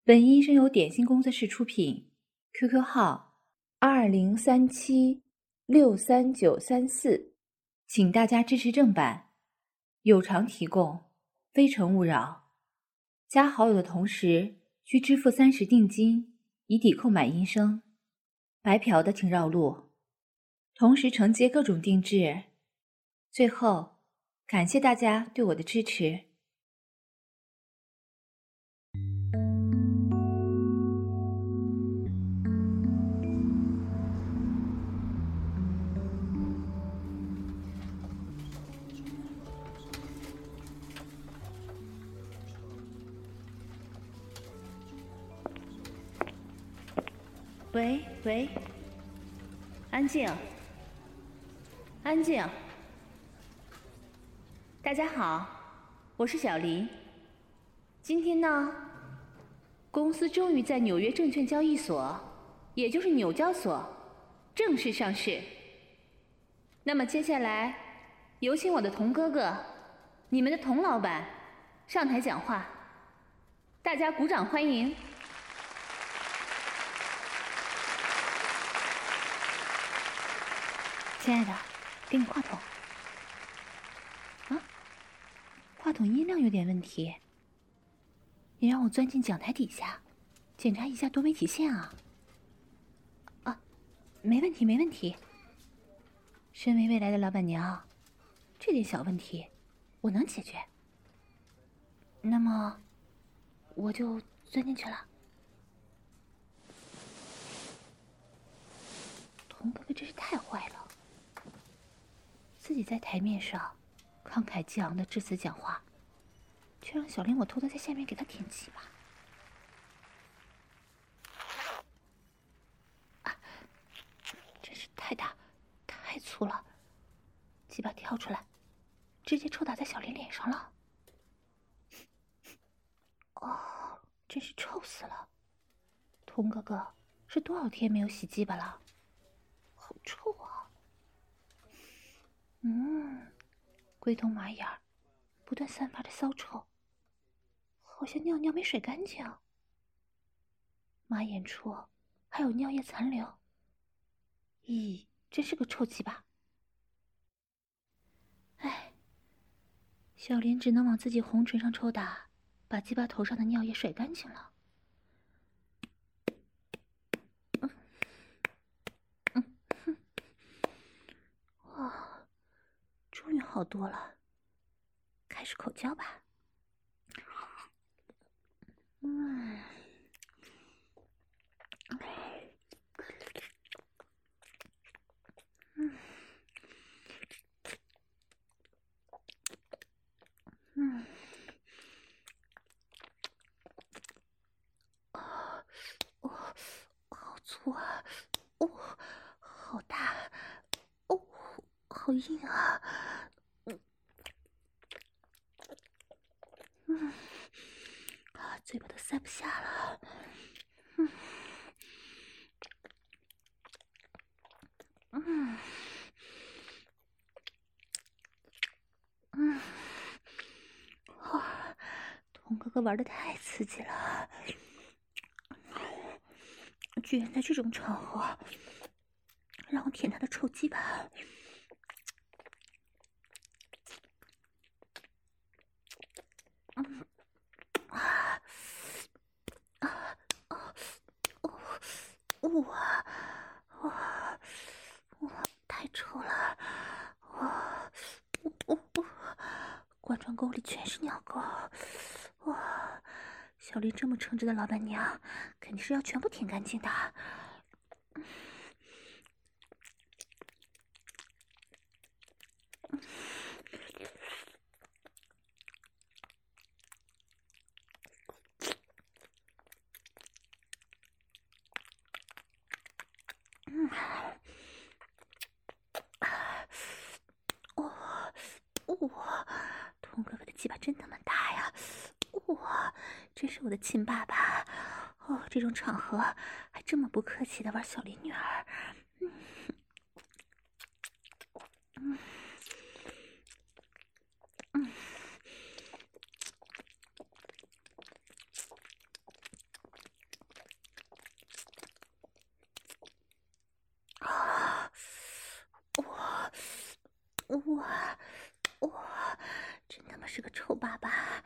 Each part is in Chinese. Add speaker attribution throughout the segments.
Speaker 1: 本音声由点心工作室出品 ，QQ 号2037639334，请大家支持正版，有偿提供，非诚勿扰。加好友的同时需支付30定金，以抵扣买音声。白嫖的请绕路，同时承接各种定制。最后，感谢大家对我的支持。
Speaker 2: 喂，安静，安静。大家好，我是小林。今天呢，公司终于在纽约证券交易所，也就是纽交所正式上市。那么接下来，有请我的童哥哥，你们的童老板上台讲话，大家鼓掌欢迎。
Speaker 3: 亲爱的，给你话筒。啊，话筒音量有点问题，你让我钻进讲台底下，检查一下多媒体线啊。啊，没问题，没问题。身为未来的老板娘，这点小问题我能解决。那么，我就钻进去了。童哥哥真是太坏了。自己在台面上慷慨激昂的致辞讲话，却让小林我偷偷在下面给他舔鸡巴。啊，真是太大太粗了，鸡巴跳出来直接抽打在小林脸上了。哦，真是臭死了。童哥哥是多少天没有洗鸡巴了？好臭啊。龟头马眼儿不断散发着骚臭，好像尿尿没甩干净。马眼处还有尿液残留，咦，真是个臭鸡巴。哎，小林只能往自己红唇上抽打，把鸡巴头上的尿液甩干净了。哇，终于好多了，开始口交吧。好粗啊！哦，好大！哦，好硬啊！嘴巴都塞不下了。童哥哥玩的太刺激了，居然在这种场合让我舔他的臭鸡巴。哇，太臭了！灌肠沟里全是尿垢！哇，小林这么称职的老板娘，肯定是要全部舔干净的。哇，童哥哥的鸡巴真他妈大呀！哇，真是我的亲爸爸！哦，这种场合还这么不客气的玩小林女儿。 哇，真他妈是个臭爸爸！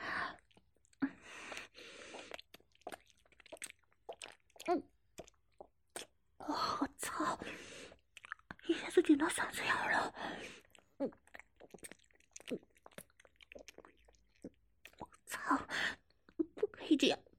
Speaker 3: 我操！一下子顶到嗓子眼了。我操！不可以这样。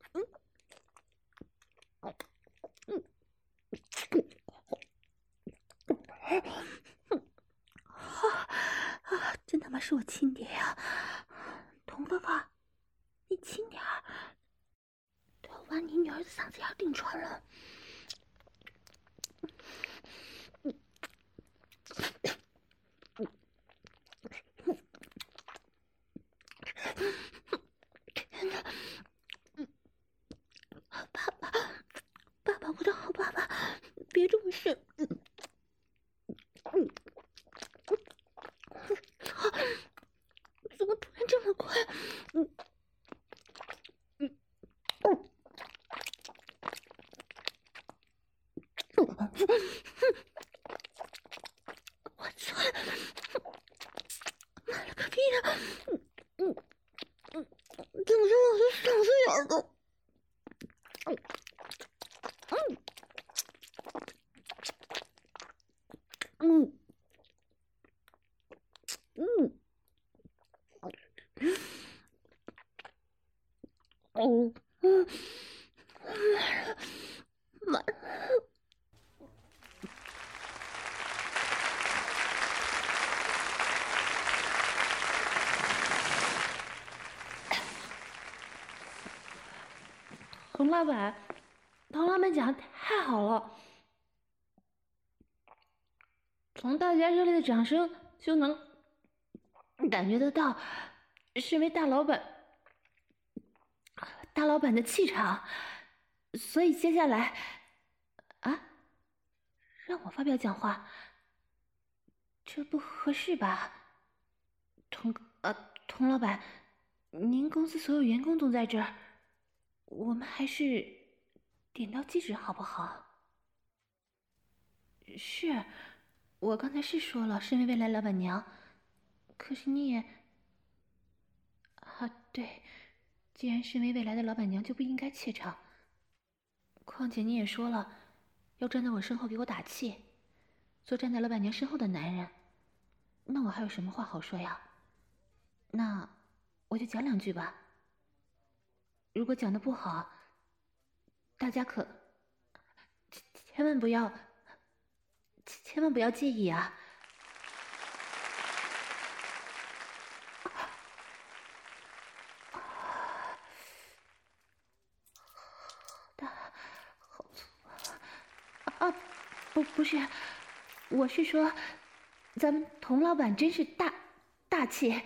Speaker 3: 真他妈是我亲爹呀！童哥哥，你轻点儿，都要把你女儿的嗓子眼顶穿了。天哪！爸爸，我的好爸爸，别这么深。操！怎么突然这么快？我操！妈了个逼的！顶着我的嗓子眼都。妈了！
Speaker 2: 童老板讲的太好了，从大家热烈的掌声就能感觉得到，身为大老板的气场。所以接下来，让我发表讲话，这不合适吧？童老板，您公司所有员工都在这儿，我们还是点到即止好不好？是，我刚才是说了，身为未来老板娘，可是你也……对，既然身为未来的老板娘，就不应该怯场。况且你也说了，要站在我身后给我打气，做站在老板娘身后的男人，那我还有什么话好说呀？那我就讲两句吧。如果讲的不好，大家可千万不要介意啊！好粗啊！不是，我是说，咱们童老板真是大气，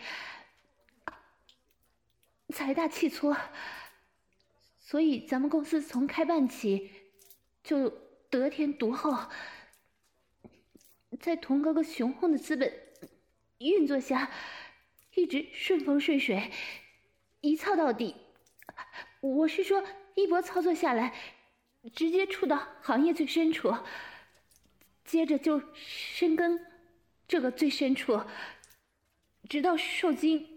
Speaker 2: 财大气粗，所以咱们公司从开办起就得天独厚，在童哥哥雄厚的资本运作下，一直顺风顺水，一操到底。我是说，一波操作下来，直接触到行业最深处，接着就深耕这个最深处，直到受精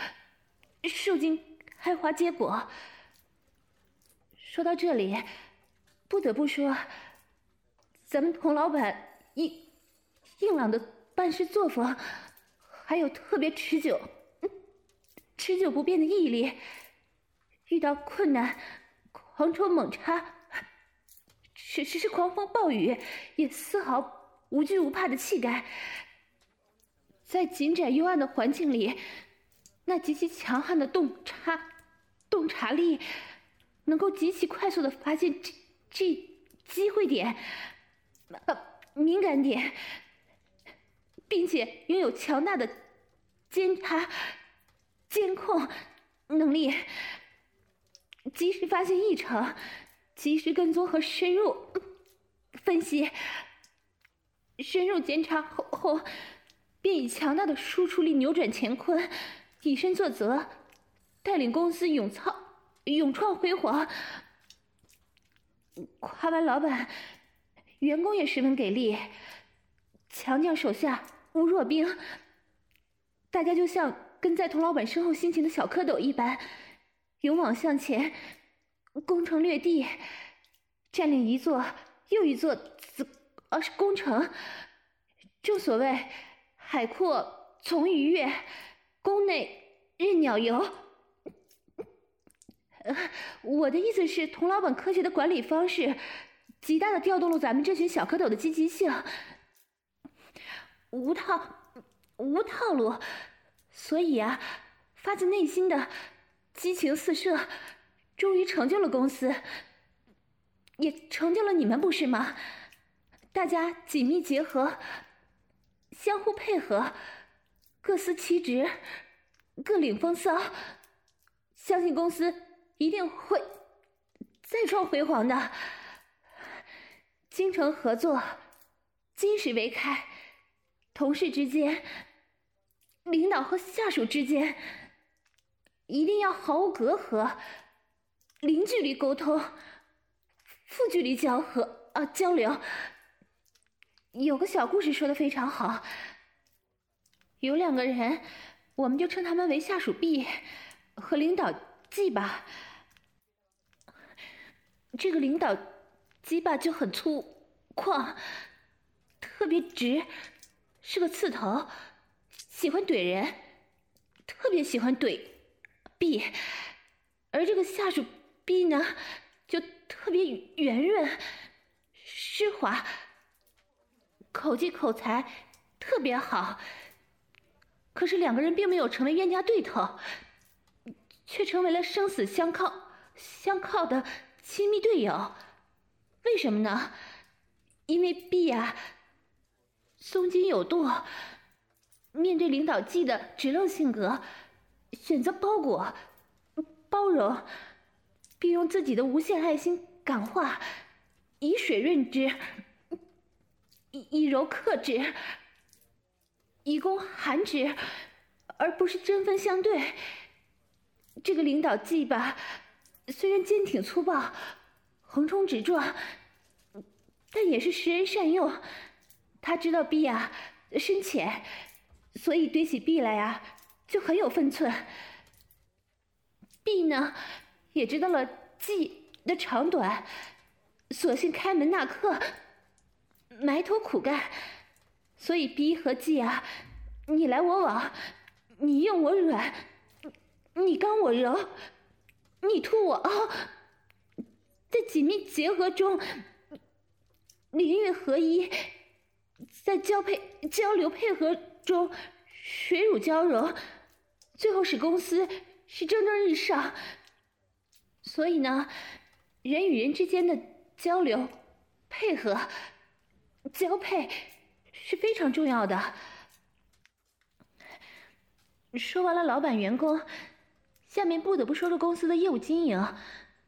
Speaker 2: 开花结果。说到这里，不得不说，咱们童老板硬朗的办事作风，还有特别持久不变的毅力，遇到困难狂冲猛插，是狂风暴雨也丝毫无惧无怕的气概，在紧窄幽暗的环境里，那极其强悍的洞察力，能够极其快速的发现这机会点、敏感点，并且拥有强大的监控能力，及时发现异常，及时跟踪和深入分析，深入检查后便以强大的输出力扭转乾坤，以身作则，带领公司勇创辉煌。夸完老板，员工也十分给力，强将手下无弱兵， 大家就像跟在童老板身后辛勤的小蝌蚪一般，勇往向前，攻城略地，占领一座又一座工程。正所谓海阔从鱼跃，宫内任鸟游。我的意思是，童老板科学的管理方式极大的调动了咱们这群小蝌蚪的积极性，无套路，所以啊，发自内心的激情四射，终于成就了公司，也成就了你们，不是吗？大家紧密结合，相互配合，各司其职，各领风骚，相信公司一定会再创辉煌的。精诚合作，金石为开，同事之间，领导和下属之间，一定要毫无隔阂，零距离沟通，负距离交流。有个小故事说得非常好，有2个人，我们就称他们为下属 B 和领导 G 吧。这个领导 G 吧就很粗犷，特别直，是个刺头，喜欢怼人，特别喜欢怼 B。而这个下属 B 呢，就特别圆润、湿滑，口技口才特别好。可是2个人并没有成为冤家对头，却成为了生死相靠的亲密队友。为什么呢？因为 B 啊，松筋有度，面对领导 G 的直愣性格，选择包裹、包容，并用自己的无限爱心感化，以水润之，以柔克之，以攻含之，而不是针锋相对。这个领导 G 吧，虽然坚挺粗暴，横冲直撞，但也是识人善用。他知道 B 啊深浅，所以对起 B 来啊就很有分寸。B 呢也知道了 G 的长短，索性开门纳客，埋头苦干。所以 B 和 G 啊，你来我往，你硬我软，你刚我柔，你凸我凹，在紧密结合中，灵韵合一，在交流配合中水乳交融，最后使公司是蒸蒸日上。所以呢，人与人之间的交流、配合、交配是非常重要的。说完了老板员工，下面不得不说说公司的业务经营。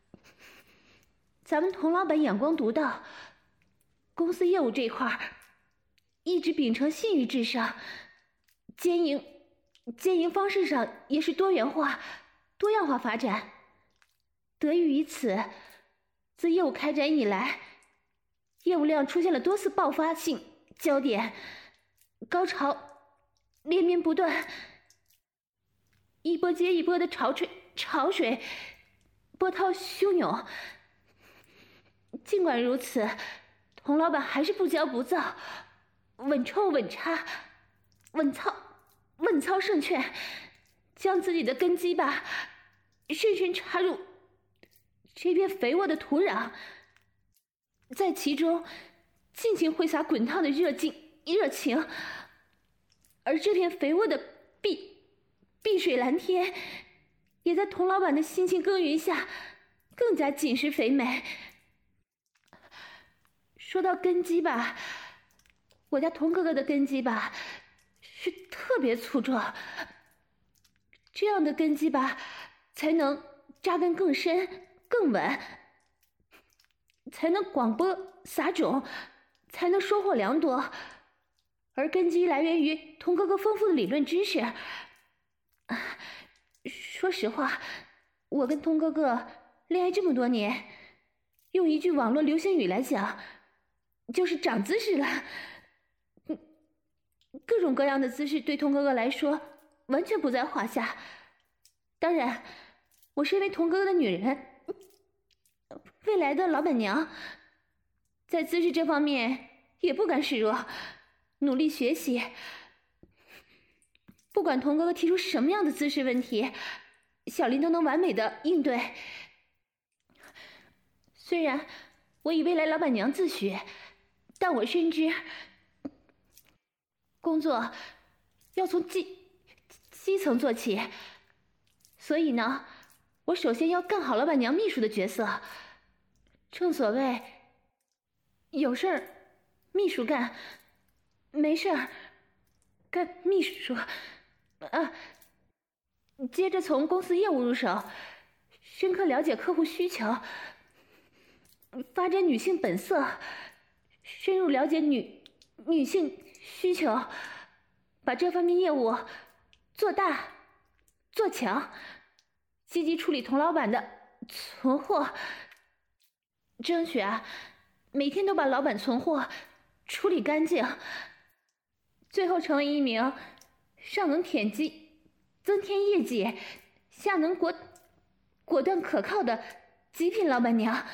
Speaker 2: 咱们童老板眼光独到，公司业务这块一直秉承信誉至上，经营方式上也是多元化、多样化发展。得益于此，自业务开展以来，业务量出现了多次爆发性焦点，高潮连绵不断，一波接一波的潮水波涛汹涌。尽管如此，童老板还是不骄不躁，稳抽稳插，稳操胜券，将自己的根基吧深深插入这片肥沃的土壤，在其中尽情挥洒滚烫的热情。而这片肥沃的碧水蓝天，也在童老板的辛勤耕耘下更加紧实肥美。说到根基吧，我家童哥哥的根基吧是特别粗壮，这样的根基吧才能扎根更深更稳，才能广播撒种，才能收获良多。而根基来源于童哥哥丰富的理论知识。说实话，我跟童哥哥恋爱这么多年，用一句网络流行语来讲，就是长姿势了。各种各样的姿势对童哥哥来说完全不在话下。当然，我身为童哥哥的女人，未来的老板娘，在姿势这方面也不甘示弱，努力学习。不管童哥哥提出什么样的姿势问题，小林都能完美的应对。虽然我以未来老板娘自诩，但我深知工作要从基层做起，所以呢，我首先要干好老板娘秘书的角色。正所谓，有事儿秘书干，没事儿干秘书。接着从公司业务入手，深刻了解客户需求，发展女性本色，深入了解女性需求，把这方面业务做大做强，积极处理童老板的存货，争取每天都把老板存货处理干净，最后成为一名上能舔鸡增添业绩，下能果断可靠的极品老板娘。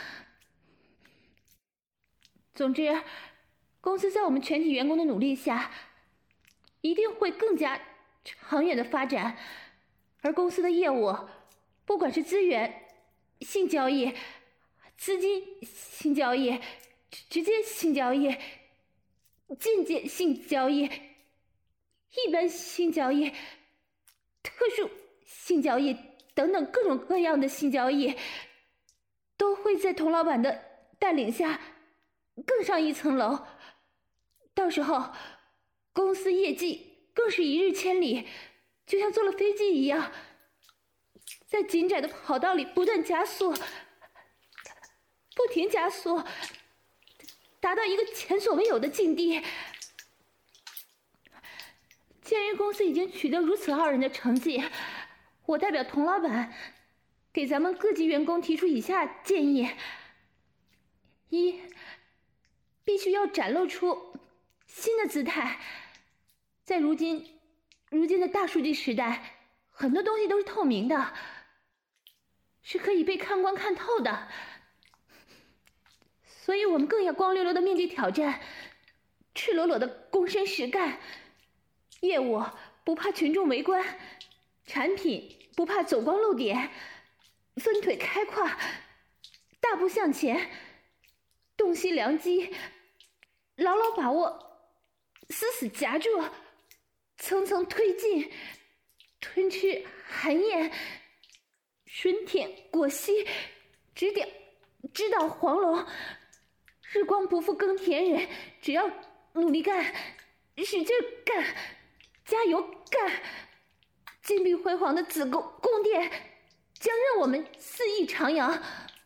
Speaker 2: 总之，公司在我们全体员工的努力下，一定会更加长远的发展。而公司的业务，不管是资源性交易、资金性交易、直接性交易、间接性交易、一般性交易、特殊性交易等等各种各样的性交易，都会在童老板的带领下更上一层楼。到时候公司业绩更是一日千里，就像坐了飞机一样，在紧窄的跑道里不断加速，不停加速，达到一个前所未有的境地。鉴于公司已经取得如此傲人的成绩，我代表童老板给咱们各级员工提出以下建议：一，必须要展露出新的姿态。在如今的大数据时代，很多东西都是透明的，是可以被看光看透的，所以我们更要光溜溜的面对挑战，赤裸裸的躬身实干。业务不怕群众围观，产品不怕走光露点，分腿开胯，大步向前，洞悉良机，牢牢把握，死死夹住，层层推进，吞吃含咽，吮舔果昔，直捣黄龙。日光不负耕田人，只要努力干，使劲干，加油干，金碧辉煌的子宫殿将让我们肆意徜徉。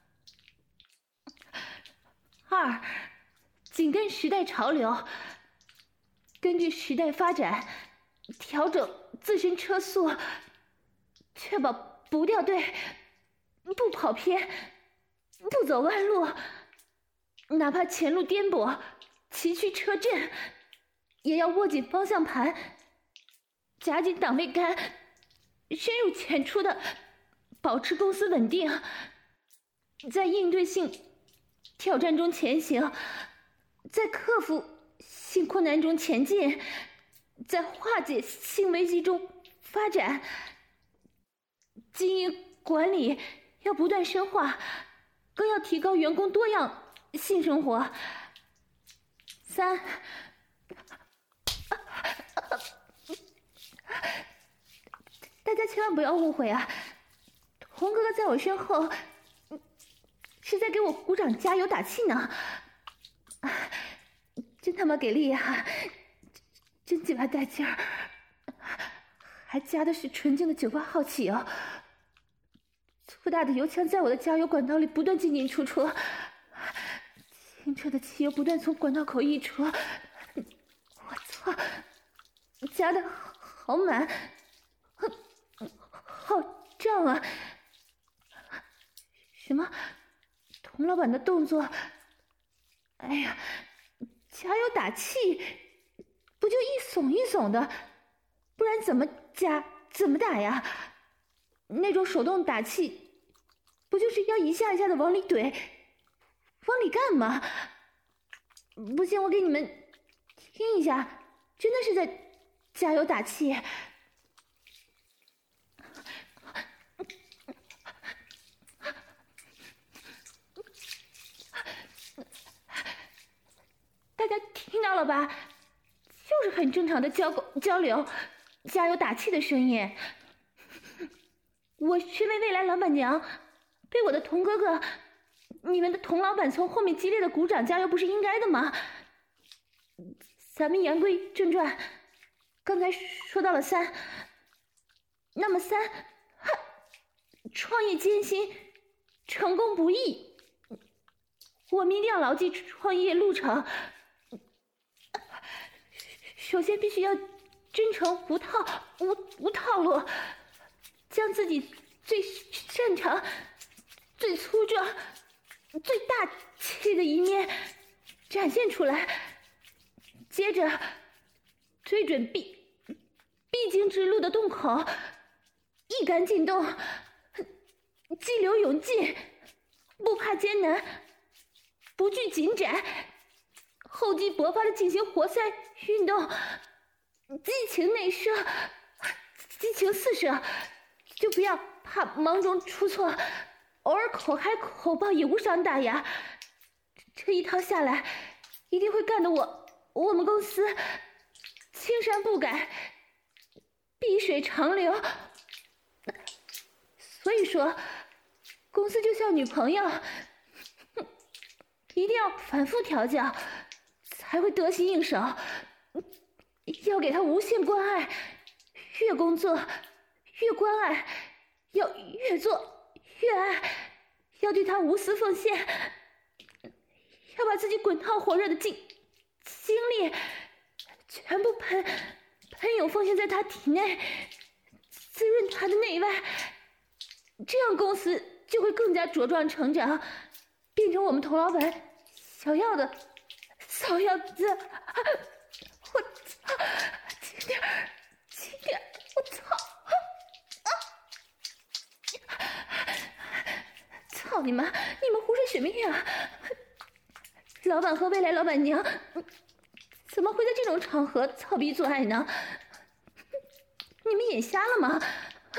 Speaker 2: 二，紧跟时代潮流，根据时代发展调整自身车速，确保不掉队，不跑偏，不走弯路，哪怕前路颠簸，崎岖车阵，也要握紧方向盘，夹紧档位杆，深入浅出的保持公司稳定，在应对性挑战中前行，在克服性困难中前进，在化解性危机中发展。经营管理要不断深化，更要提高员工多样性生活。三，大家千万不要误会啊，童哥哥在我身后是在给我鼓掌加油打气呢。真他妈给力啊，真鸡巴带劲儿，还加的是纯净的98号汽油，粗大的油枪在我的加油管道里不断进进出出，清澈的汽油不断从管道口溢出。我操，加的好满，好胀啊！什么？童老板的动作？哎呀，加油打气，不就一耸一耸的，不然怎么加怎么打呀？那种手动打气，不就是要一下一下的往里怼，往里干吗？不信我给你们听一下，真的是在加油打气。大家听到了吧？就是很正常的交流、加油打气的声音。我身为未来老板娘，被我的童哥哥、你们的童老板从后面激烈的鼓掌加油，不是应该的吗？咱们言归正传，刚才说到了3，那么3，创业艰辛，成功不易，我们一定要牢记创业路程。首先必须要真诚无套路，将自己最擅长、最粗壮、最大气的一面展现出来。接着对准必经之路的洞口，一杆进洞，激流勇进，不怕艰难，不惧紧窄，厚积薄发的进行活塞运动，激情内射，激情四射，就不要怕忙中出错，偶尔口嗨口爆也无伤大雅。这一套下来，一定会干得我们公司青山不改，碧水长流。所以说，公司就像女朋友，一定要反复调教，才会得心应手。要给她无限关爱，越工作越关爱，要越做越爱，要对她无私奉献，要把自己滚烫火热的精力全部喷涌奉献在她体内，滋润她的内外，这样公司就会更加茁壮成长，变成我们童老板想要的骚样子。我操！轻点！我操！操你妈！你们胡说什么呀？老板和未来老板娘怎么会在这种场合操逼做爱呢？你们眼瞎了吗？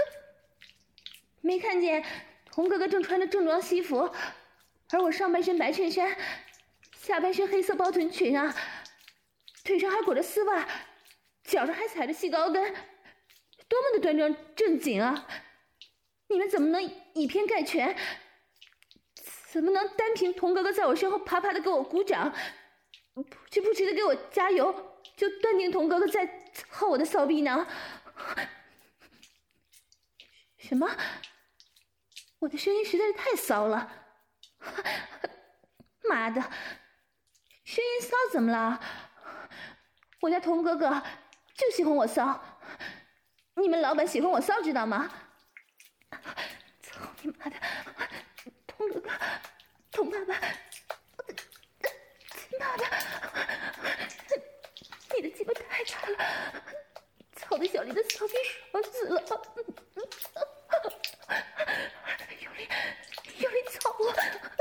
Speaker 2: 没看见童哥哥正穿着正装西服，而我上半身白衬衫，下半身黑色包臀裙啊，腿上还裹着丝袜，脚上还踩着细高跟，多么的端庄正经啊！你们怎么能以偏概全？怎么能单凭童哥哥在我身后啪啪的给我鼓掌，不知不觉的给我加油，就断定童哥哥在操我的骚逼呢？什么？我的声音实在是太骚了！妈的，声音骚怎么了？我家童哥哥就喜欢我骚，你们老板喜欢我骚，知道吗？操你妈的！童哥哥，童爸爸，亲爸爸，你的鸡巴太大了，操的小林的骚逼爽死了！用力操我！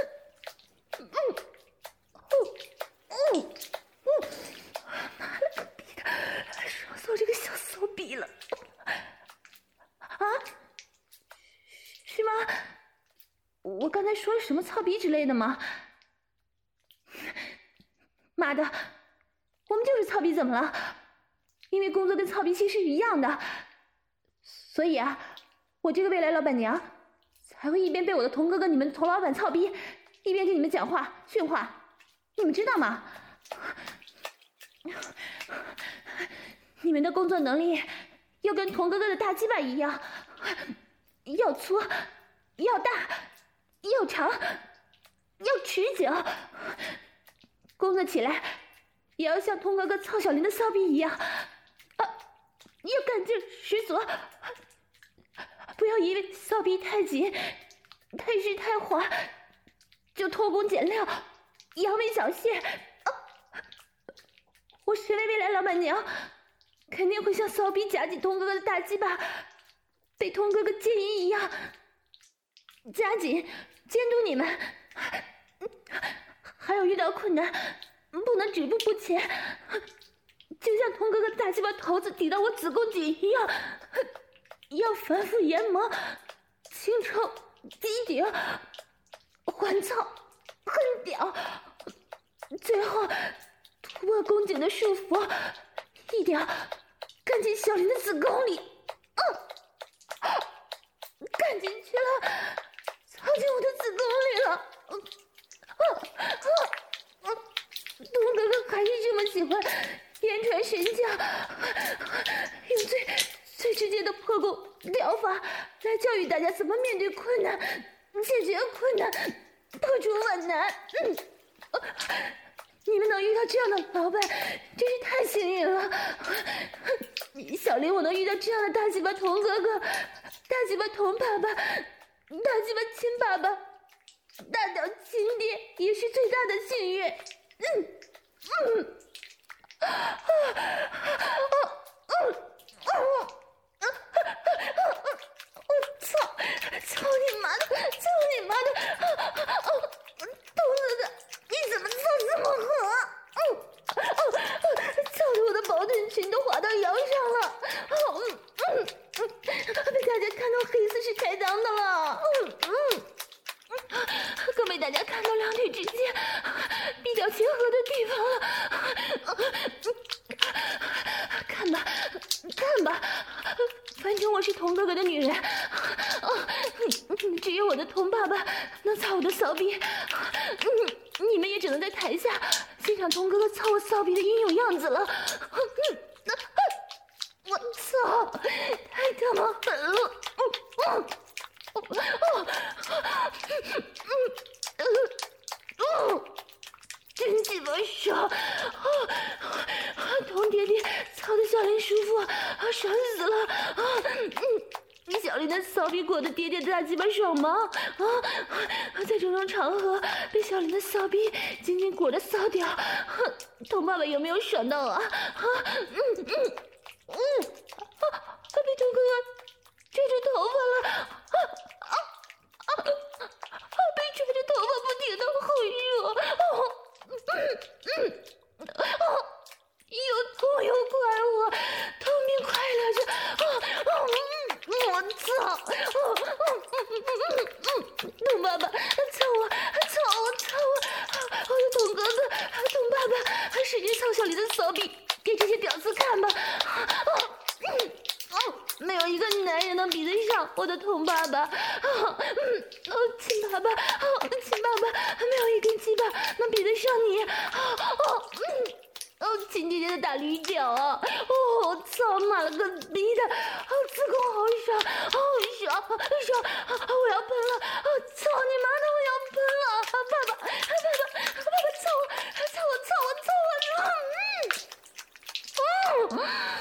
Speaker 2: 妈了个逼的，爽死我这个小骚逼了！啊？是吗？我刚才说了什么操逼之类的吗？妈的，我们就是操逼怎么了？因为工作跟操逼其实是一样的，所以啊，我这个未来老板娘才会一边被我的童哥哥你们童老板操逼，一边跟你们讲话训话，你们知道吗？你们的工作能力要跟童哥哥的大鸡巴一样，要粗，要大，要长，要持久，工作起来也要像童哥哥操小林的骚逼一样，要干劲十足，不要因为骚逼太紧、太湿太滑就偷工减料、扬眉小蟹。我身为未来老板娘，肯定会向骚逼夹紧童哥哥的大鸡巴， 被童哥哥奸淫一样，加紧监督你们。还有遇到困难，不能止步不前，就像童哥哥大鸡巴头子抵到我子宫颈一样，要反复研磨、清抽、击顶、环操、横屌，最后突破宫颈的束缚，一屌干进小林的子宫里，干进去了，操进我的子宫里了。童哥哥还是这么喜欢言传身教，用最直接的破宫疗法来教育大家怎么面对困难、解决困难、破除万难。你们能遇到这样的老板，真是太幸运了。小林，我能遇到这样的大鸡巴童哥哥、大鸡巴童爸爸、大鸡巴亲爸爸、大屌亲爹，也是最大的幸运。操你妈的！操你妈的！童哥哥，你怎么操这么狠？操得我的保暖裙都滑到腰上了。被大家看到黑丝是开裆的了。更被大家看到两腿之间比较结合的地方了。看吧，看吧，反正我是童哥哥的女人。只有我的童爸爸能操我的骚逼。你们也只能在台下欣赏童哥哥操我骚逼的英勇样子了。我操，太他妈狠了！真鸡巴爽！童爹爹操的小林舒服，爽死了！小林的骚逼裹的爹爹大鸡巴爽吗？在种种场合被小林的骚逼紧紧裹着骚屌，童爸爸有没有爽到啊？被童哥哥追着头发了！被追着头发不停的好热！又痛又快活，痛并快乐着！我操！童爸爸，操我！我的童哥哥、童爸爸，使劲操小林的骚逼，给这些屌丝看吧！没有一个男人能比得上我的童爸爸。亲爸爸，亲爸爸，没有一根鸡巴能比得上你。亲爹爹的大驴屌啊！我操，妈了个逼的！子宫好爽，好爽！我要喷了！操你妈的，我要喷了！爸爸，操我！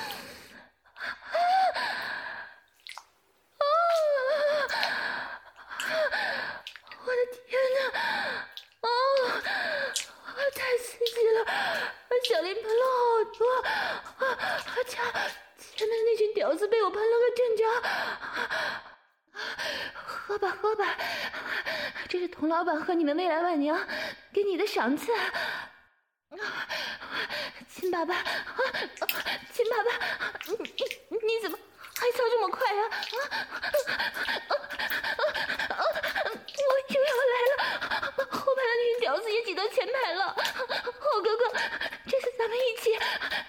Speaker 2: 我的天哪！太刺激了！小林喷了好多，前面的那群屌丝被我喷了个正着。喝吧，这是童老板和你们未来晚娘给你的赏赐。亲爸爸，你怎么还操这么快啊？我又要来了！后排的那群屌丝也挤到前排了。好哥哥，这次咱们一起！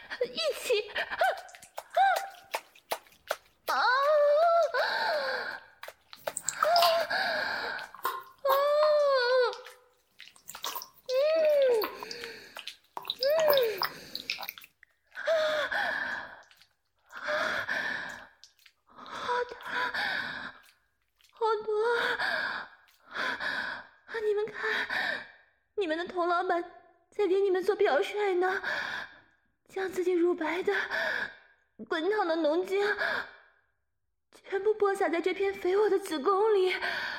Speaker 2: 你们的童老板在给你们做表率呢，将自己乳白的滚烫的浓精全部播撒在这片肥沃的子宫里，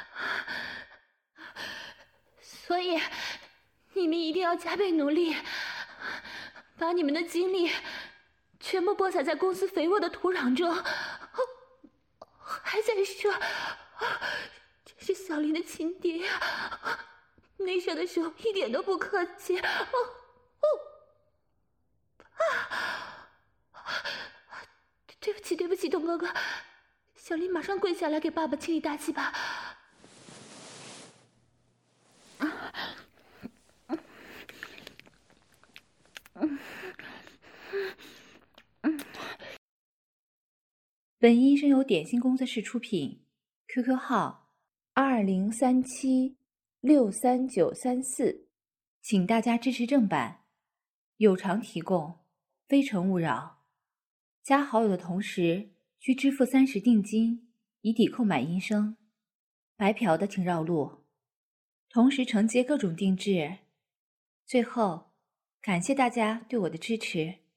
Speaker 2: 所以你们一定要加倍努力，把你们的精力全部播撒在公司肥沃的土壤中，
Speaker 3: 还在说这是小林的亲爹呀，那时候的手一点都不客气。对不起，对不起，董哥哥，小林马上跪下来给爸爸清理大气吧。
Speaker 1: 本音声由点心工作室出品 ，QQ 号2037639334，请大家支持正版，有偿提供，非诚勿扰。加好友的同时需支付30定金，以抵扣买音声。白嫖的请绕路，同时承接各种定制。最后，感谢大家对我的支持。